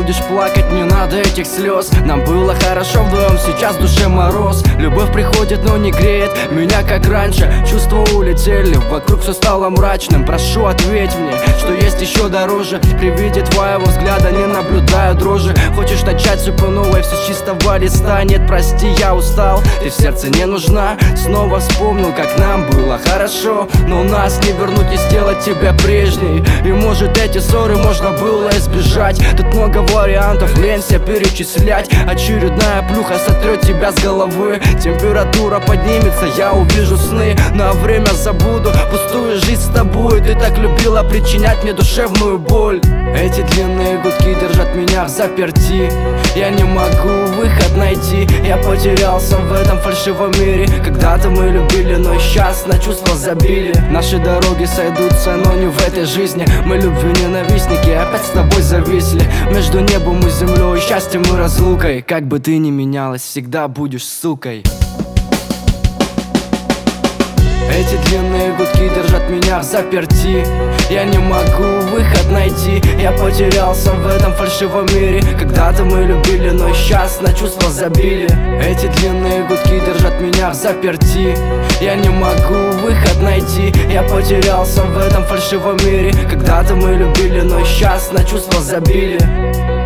будешь плакать, не надо этих слез. Нам было хорошо вдвоем, сейчас в душе мороз. Любовь приходит, но не греет меня, как раньше. Чувства улетели, вокруг все стало мрачным. Прошу, ответь мне, что есть еще дороже. При виде твоего взгляда не наблюдаю дрожи. Хочешь начать все по новой, все с чистого листа. Нет, прости, я устал, ты в сердце не нужна. Снова вспомнил, как нам было хорошо, но нас не вернуть, не сделать тебя прежней. И может эти ссоры можно было избежать. Тут много вариантов, лень себя перечислять. Очередная плюха сотрет тебя с головы. Температура поднимется, я увижу сны. На время забуду пустую жизнь с тобой. Ты так любила причинять мне душевную боль. Эти длинные гудки держат меня в заперти. Я не могу выход найти. Я потерялся в этом фальшивом мире. Когда-то мы любили, но сейчас на чувства забили. Наши дороги сойдутся, но не в этой жизни. Мы любви ненавистники, опять с тобой зависли. Между небом и землей, счастьем и разлукой. Как бы ты ни менялась, всегда будешь сукой. Эти длинные гудки держат меня в заперти. Я не могу выход найти. Я потерялся в этом фальшивом мире. Когда-то мы любили, но сейчас на чувства забили. Эти длинные гудки держат меня в заперти. Я не могу выход найти. Я потерялся в этом фальшивом мире. Когда-то мы любили, но сейчас на чувства забили.